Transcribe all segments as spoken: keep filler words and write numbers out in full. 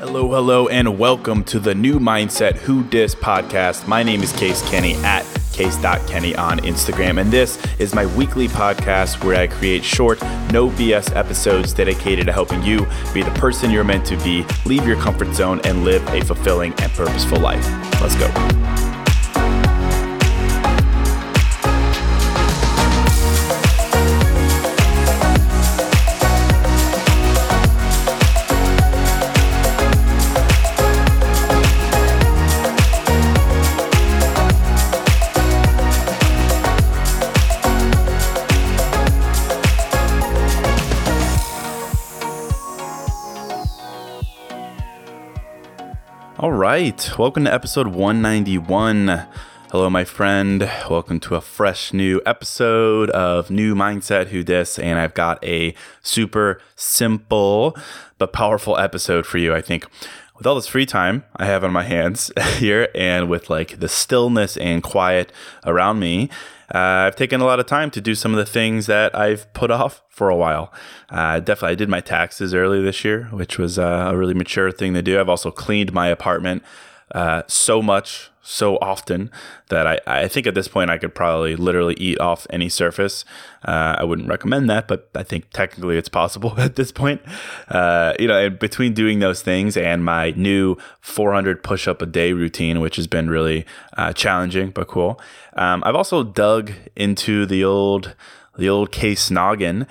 Hello, hello, and welcome to the New Mindset Who Dis podcast. My name is Case Kenny at case dot kenny on Instagram, and this is my weekly podcast where I create short, no B S episodes dedicated to helping you be the person you're meant to be, leave your comfort zone, and live a fulfilling and purposeful life. Let's go. All right, welcome to episode one ninety-one. Hello, my friend. Welcome to a fresh new episode of New Mindset Who Dis, and I've got a super simple but powerful episode for you. I think with all this free time I have on my hands here, and with like the stillness and quiet around me, Uh, I've taken a lot of time to do some of the things that I've put off for a while. Uh, definitely, I did my taxes early this year, which was uh, a really mature thing to do. I've also cleaned my apartment uh, so much, so often that I, I think at this point I could probably literally eat off any surface. Uh, I wouldn't recommend that, but I think technically it's possible at this point. Uh, you know, and between doing those things and my new four hundred push-up a day routine, which has been really uh, challenging but cool. Um, I've also dug into the old, the old case noggin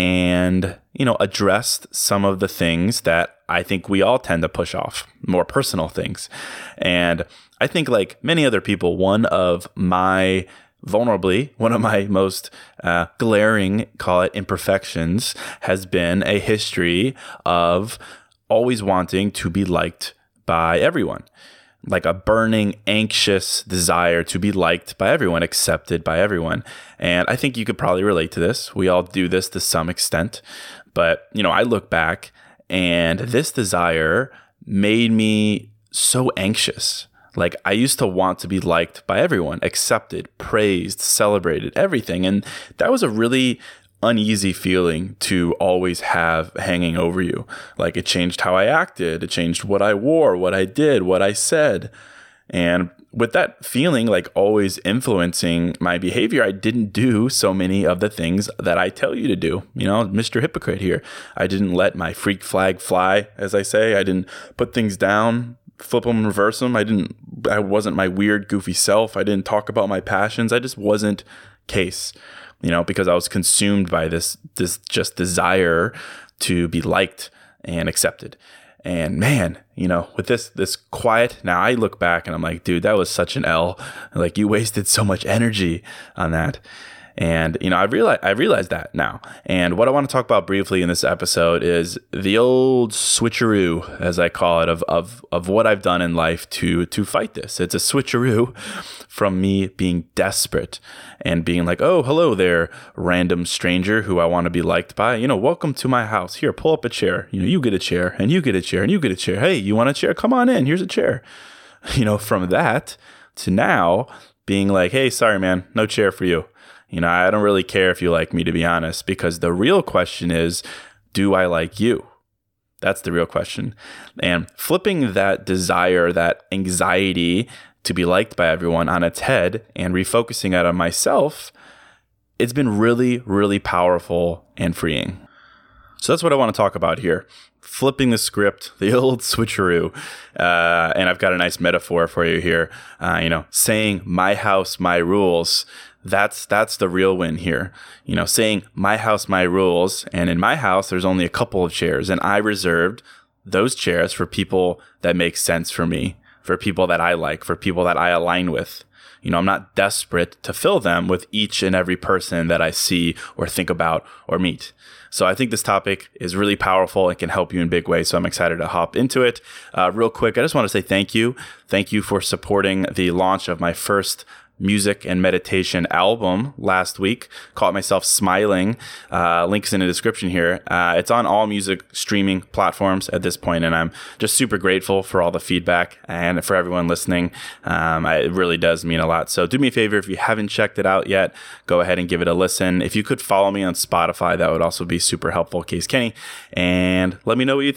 and, you know, addressed some of the things that I think we all tend to push off, more personal things. And I think, like many other people, one of my vulnerably, one of my most uh, glaring, call it imperfections, has been a history of always wanting to be liked by everyone. Like a burning, anxious desire to be liked by everyone, accepted by everyone. And I think you could probably relate to this. We all do this to some extent. But, you know, I look back and this desire made me so anxious. Like I used to want to be liked by everyone, accepted, praised, celebrated, everything. And that was a really uneasy feeling to always have hanging over you. Like it changed how I acted. It changed what I wore, what I did, what I said. And with that feeling like always influencing my behavior, I didn't do so many of the things that I tell you to do. You know, Mister Hypocrite here. I didn't let my freak flag fly, as I say. I didn't put things down, flip them, reverse them. I didn't, I wasn't my weird, goofy self. I didn't talk about my passions. I just wasn't Case. You know, because I was consumed by this, this just desire to be liked and accepted. And man, you know, with this, this quiet, now I look back and I'm like, dude, that was such an L. Like you wasted so much energy on that. And, you know, I realize, I realized that now. And what I want to talk about briefly in this episode is the old switcheroo, as I call it, of, of, of what I've done in life to, to fight this. It's a switcheroo from me being desperate and being like, oh, hello there, random stranger who I want to be liked by. You know, welcome to my house. Here, pull up a chair. You know, you get a chair and you get a chair and you get a chair. Hey, you want a chair? Come on in. Here's a chair. You know, from that to now being like, hey, sorry, man, no chair for you. You know, I don't really care if you like me, to be honest, because the real question is, do I like you? That's the real question. And flipping that desire, that anxiety to be liked by everyone on its head and refocusing it on myself, it's been really, really powerful and freeing. So that's what I want to talk about here. Flipping the script, the old switcheroo. Uh, and I've got a nice metaphor for you here. Uh, you know, saying my house, my rules. That's that's the real win here. You know, saying my house, my rules. And in my house, there's only a couple of chairs. And I reserved those chairs for people that make sense for me, for people that I like, for people that I align with. You know, I'm not desperate to fill them with each and every person that I see or think about or meet. So I think this topic is really powerful and can help you in big ways. So I'm excited to hop into it. Uh, real quick, I just want to say thank you. Thank you for supporting the launch of my first music and meditation album last week. Caught myself smiling. Uh, links in the description here. Uh, it's on all music streaming platforms at this point, and I'm just super grateful for all the feedback and for everyone listening. Um, I, it really does mean a lot. So do me a favor, if you haven't checked it out yet, go ahead and give it a listen. If you could follow me on Spotify, that would also be super helpful, Case Kenny, and let me know what you think.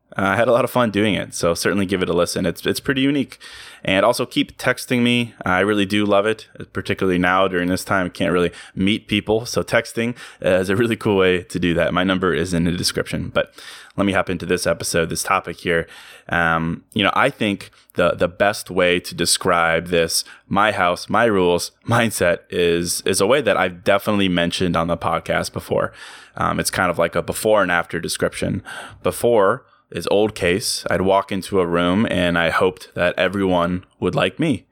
Uh, I had a lot of fun doing it, so certainly give it a listen. It's it's pretty unique. And also keep texting me. I really do love it, particularly now during this time. I can't really meet people, so texting is a really cool way to do that. My number is in the description. But let me hop into this episode, this topic here. Um, you know, I think the the best way to describe this my house, my rules mindset is is a way that I've definitely mentioned on the podcast before. Um, it's kind of like a before and after description. Before is old case. I'd walk into a room and I hoped that everyone would like me.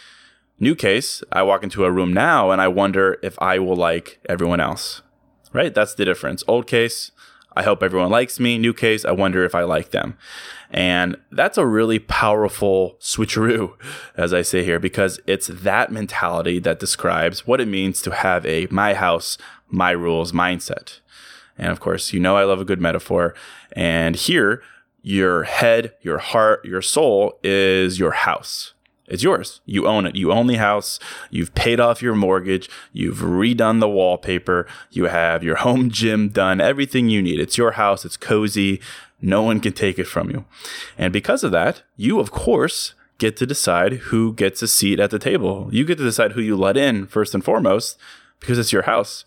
New case, I walk into a room now and I wonder if I will like everyone else. Right? That's the difference. Old case, I hope everyone likes me. New case, I wonder if I like them. And that's a really powerful switcheroo, as I say here, because it's that mentality that describes what it means to have a my house, my rules mindset. And of course, you know I love a good metaphor. And here, your head, your heart, your soul is your house. It's yours. You own it. You own the house. You've paid off your mortgage. You've redone the wallpaper. You have your home gym done. Everything you need. It's your house. It's cozy. No one can take it from you. And because of that, you, of course, get to decide who gets a seat at the table. You get to decide who you let in, first and foremost, because it's your house.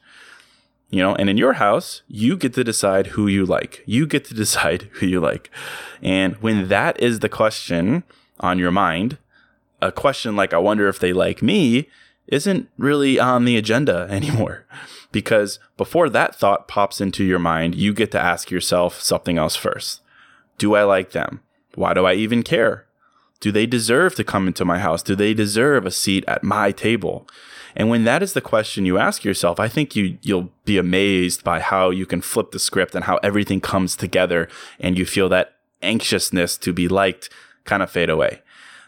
You know, and in your house, you get to decide who you like. You get to decide who you like. And when that is the question on your mind, a question like, I wonder if they like me, isn't really on the agenda anymore. Because before that thought pops into your mind, you get to ask yourself something else first. Do I like them? Why do I even care? Do they deserve to come into my house? Do they deserve a seat at my table? And when that is the question you ask yourself, I think you, you'll be amazed by how you can flip the script and how everything comes together and you feel that anxiousness to be liked kind of fade away.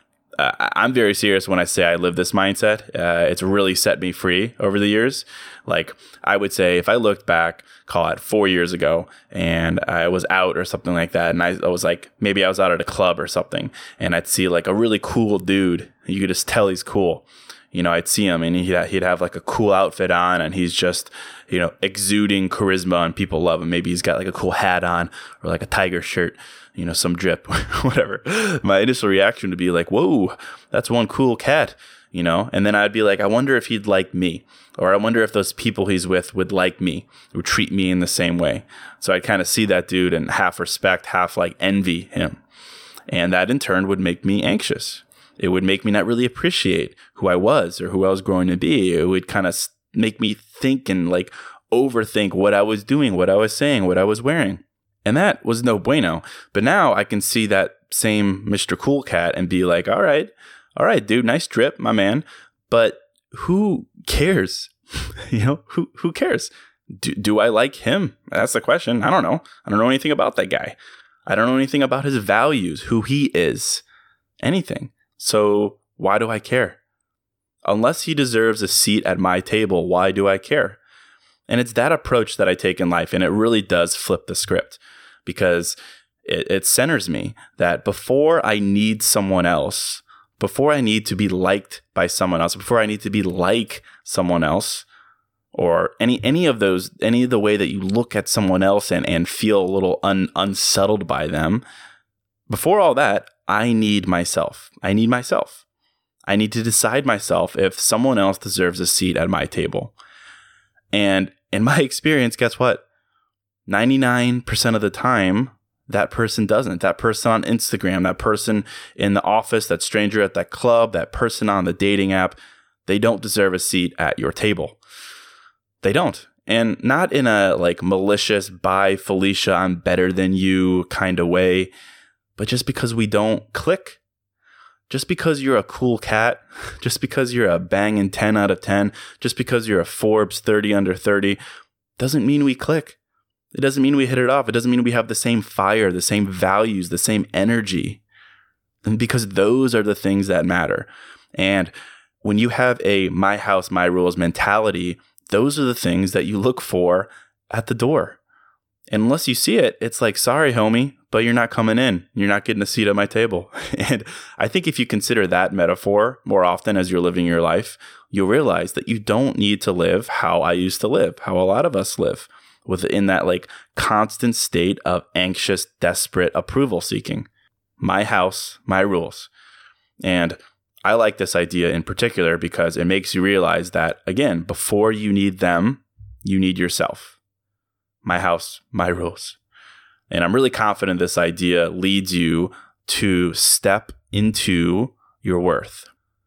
Uh, I'm very serious when I say I live this mindset. Uh, it's really set me free over the years. Like I would say if I looked back, call it four years ago, and I was out or something like that, and I, I was like, maybe I was out at a club or something, and I'd see like a really cool dude. You could just tell he's cool. You know, I'd see him and he'd, he'd have like a cool outfit on and he's just, you know, exuding charisma and people love him. Maybe he's got like a cool hat on or like a tiger shirt, you know, some drip, whatever. My initial reaction would be like, whoa, that's one cool cat, you know? And then I'd be like, I wonder if he'd like me, or I wonder if those people he's with would like me, would treat me in the same way. So I'd kind of see that dude and half respect, half like envy him. And that in turn would make me anxious. It would make me not really appreciate who I was or who I was growing to be. It would kind of make me think and like overthink what I was doing, what I was saying, what I was wearing. And that was no bueno. But now I can see that same Mister Cool Cat and be like, all right, all right, dude, nice drip, my man. But who cares? you know, who who cares? Do, do I like him? That's the question. I don't know. I don't know anything about that guy. I don't know anything about his values, who he is, anything. So why do I care? Unless he deserves a seat at my table, why do I care? And it's that approach that I take in life, and it really does flip the script because it, it centers me that before I need someone else, before I need to be liked by someone else, before I need to be like someone else, or any any of those, any of the way that you look at someone else and, and feel a little un, unsettled by them, before all that, I need myself. I need myself. I need to decide myself if someone else deserves a seat at my table. And in my experience, guess what? ninety-nine percent of the time, that person doesn't. That person on Instagram, that person in the office, that stranger at that club, that person on the dating app, they don't deserve a seat at your table. They don't. And not in a like malicious, bye Felicia, I'm better than you kind of way, but just because we don't click. Just because you're a cool cat, just because you're a banging ten out of ten, just because you're a Forbes thirty under thirty, doesn't mean we click. It doesn't mean we hit it off. It doesn't mean we have the same fire, the same values, the same energy. And because those are the things that matter. And when you have a my house, my rules mentality, those are the things that you look for at the door. And unless you see it, it's like, sorry, homie, but you're not coming in. You're not getting a seat at my table. And I think if you consider that metaphor more often as you're living your life, you'll realize that you don't need to live how I used to live, how a lot of us live. within that like constant state of anxious, desperate approval seeking. My house, my rules. And I like this idea in particular because it makes you realize that, again, before you need them, you need yourself. My house, my rules. And I'm really confident this idea leads you to step into your worth.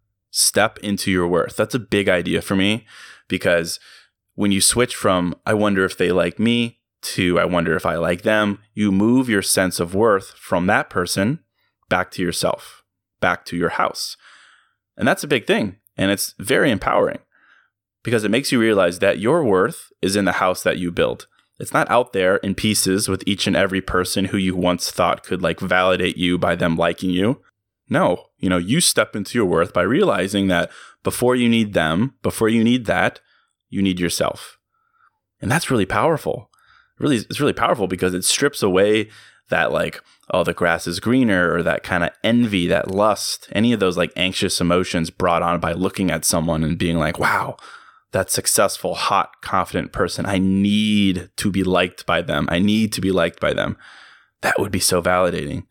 Step into your worth. That's a big idea for me because when you switch from, I wonder if they like me, to I wonder if I like them, you move your sense of worth from that person back to yourself, back to your house. And that's a big thing. And it's very empowering because it makes you realize that your worth is in the house that you build. It's not out there in pieces with each and every person who you once thought could like validate you by them liking you. No, you know, you step into your worth by realizing that before you need them, before you need that, you need yourself. And that's really powerful. Really, it's really powerful because it strips away that like, oh, the grass is greener, or that kind of envy, that lust, any of those like anxious emotions brought on by looking at someone and being like, wow, that successful, hot, confident person. I need to be liked by them. I need to be liked by them. That would be so validating.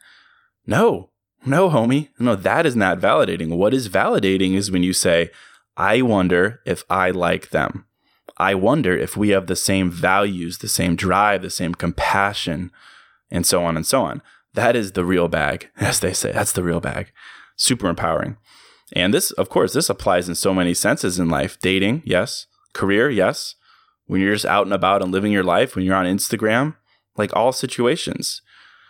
No, no, homie. No, that is not validating. What is validating is when you say, I wonder if I like them. I wonder if we have the same values, the same drive, the same compassion, and so on and so on. That is the real bag, as they say. That's the real bag. Super empowering. And this, of course, this applies in so many senses in life. Dating, yes. Career, yes. When you're just out and about and living your life, when you're on Instagram, like all situations.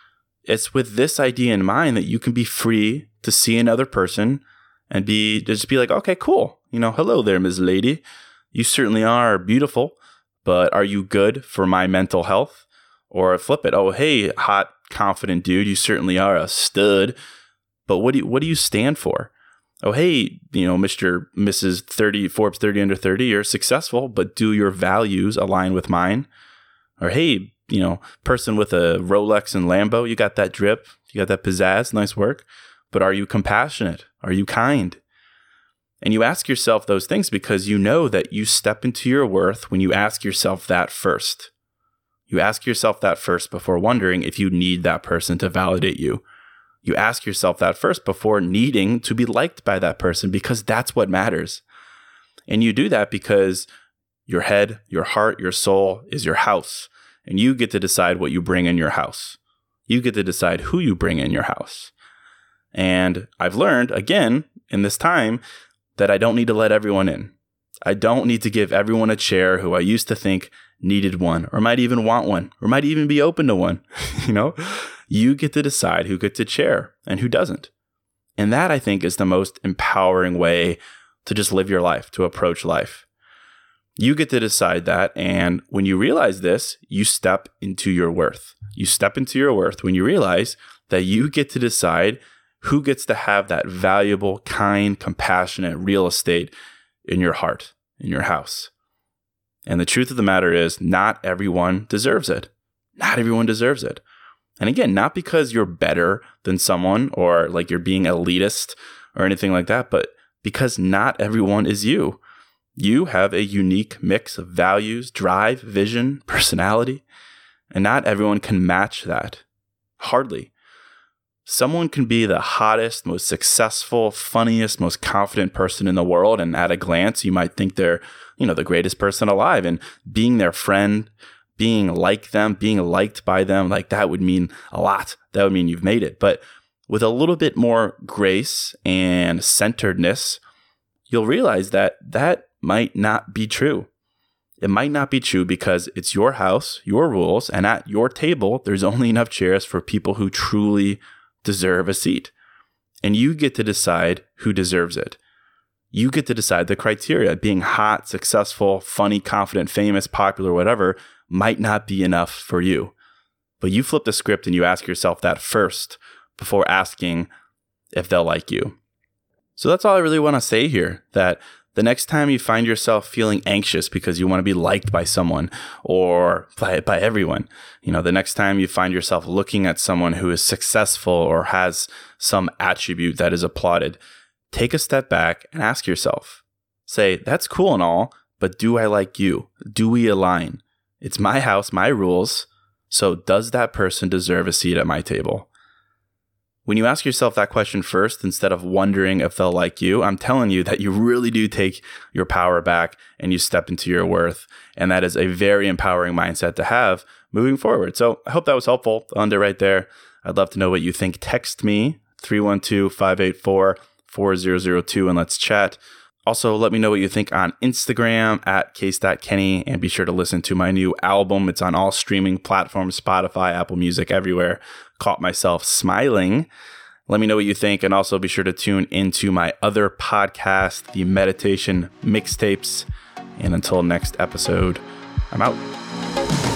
It's with this idea in mind that you can be free to see another person and be just be like, okay, cool. You know, hello there, Miz Lady. You certainly are beautiful, but are you good for my mental health? Or flip it. Oh, hey, hot, confident dude, you certainly are a stud, but what do you, what do you stand for? Oh, hey, you know, Mister Missus thirty, Forbes thirty under thirty, you're successful, but do your values align with mine? Or hey, you know, person with a Rolex and Lambo, you got that drip, you got that pizzazz, nice work, but are you compassionate? Are you kind? And you ask yourself those things because you know that you step into your worth when you ask yourself that first. You ask yourself that first before wondering if you need that person to validate you. You ask yourself that first before needing to be liked by that person because that's what matters. And you do that because your head, your heart, your soul is your house. And you get to decide what you bring in your house. You get to decide who you bring in your house. And I've learned, again, in this time, that I don't need to let everyone in. I don't need to give everyone a chair who I used to think needed one, or might even want one, or might even be open to one. You know, you get to decide who gets a chair and who doesn't. And that, I think, is the most empowering way to just live your life, to approach life. You get to decide that. And when you realize this, you step into your worth. You step into your worth when you realize that you get to decide who gets to have that valuable, kind, compassionate real estate in your heart, in your house. And the truth of the matter is, not everyone deserves it. Not everyone deserves it. And again, not because you're better than someone or like you're being elitist or anything like that, but because not everyone is you. You have a unique mix of values, drive, vision, personality, and not everyone can match that. Hardly. Someone can be the hottest, most successful, funniest, most confident person in the world, and at a glance, you might think they're, you know, the greatest person alive. And being their friend, being like them, being liked by them, like that would mean a lot. That would mean you've made it. But with a little bit more grace and centeredness, you'll realize that that might not be true. It might not be true because it's your house, your rules, and at your table, there's only enough chairs for people who truly deserve a seat. And you get to decide who deserves it. You get to decide the criteria. Being hot, successful, funny, confident, famous, popular, whatever, might not be enough for you. But you flip the script and you ask yourself that first before asking if they'll like you. So that's all I really want to say here, that the next time you find yourself feeling anxious because you want to be liked by someone or by, by everyone, you know, the next time you find yourself looking at someone who is successful or has some attribute that is applauded, take a step back and ask yourself, say, that's cool and all, but do I like you? Do we align? It's my house, my rules. So does that person deserve a seat at my table? When you ask yourself that question first, instead of wondering if they'll like you, I'm telling you that you really do take your power back and you step into your worth. And that is a very empowering mindset to have moving forward. So I hope that was helpful. I'll end it right there. I'd love to know what you think. Text me three one two, five eight four, four zero zero two and let's chat. Also, let me know what you think on Instagram at case dot kenny, and be sure to listen to my new album. It's on all streaming platforms, Spotify, Apple Music, everywhere. Caught Myself Smiling. Let me know what you think, and also be sure to tune into my other podcast, the Meditation Mixtapes. And until next episode, I'm out.